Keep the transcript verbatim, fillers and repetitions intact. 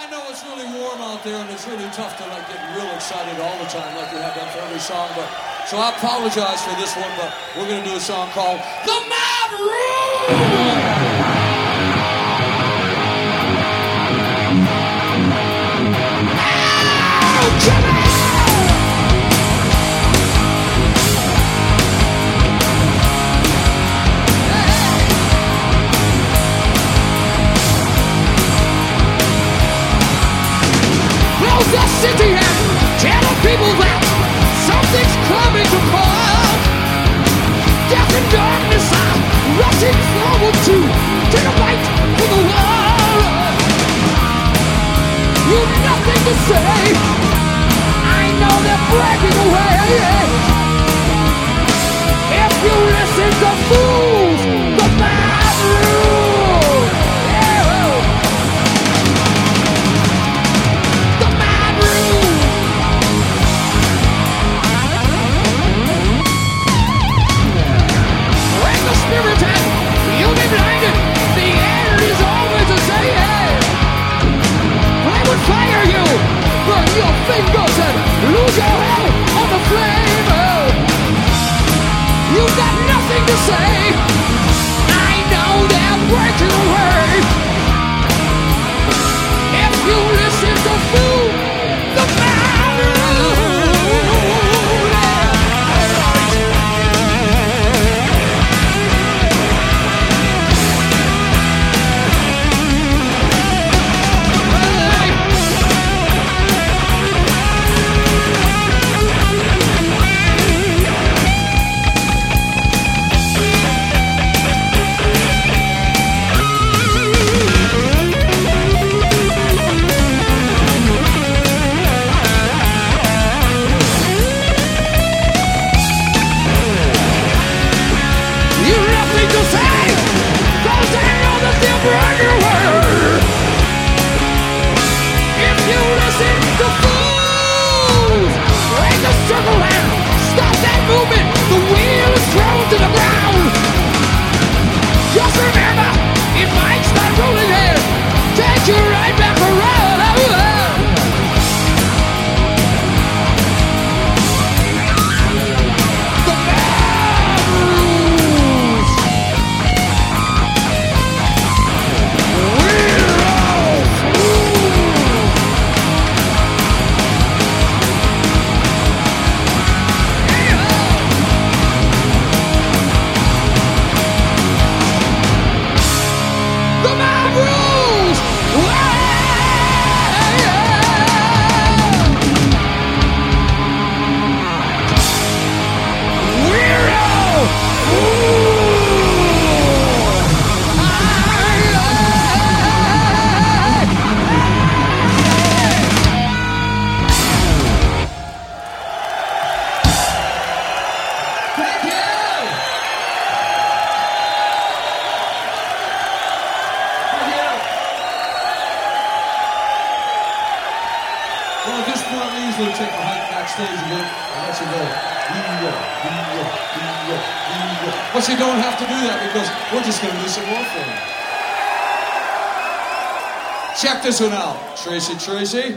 I know it's really warm out there and it's really tough to like get real excited all the time like we have done for every song, but so I apologize for this one, but we're gonna do a song called The Mob Rules! The city and telling people that something's coming to fall. Death and darkness are rushing forward to take a bite from the wall. You've nothing to say. I know they're breaking away. If you listen to fools, the bad rules. Yeah. Spirit and you'll be blinded. The end is always the same. I would fire you, burn your fingers and lose your head on the flame. You've got nothing to say. I know they're breaking away. If you listen to fool, the man. But you don't have to do that because we're just going to do some more for you. Check this one out, Tracy Tracy.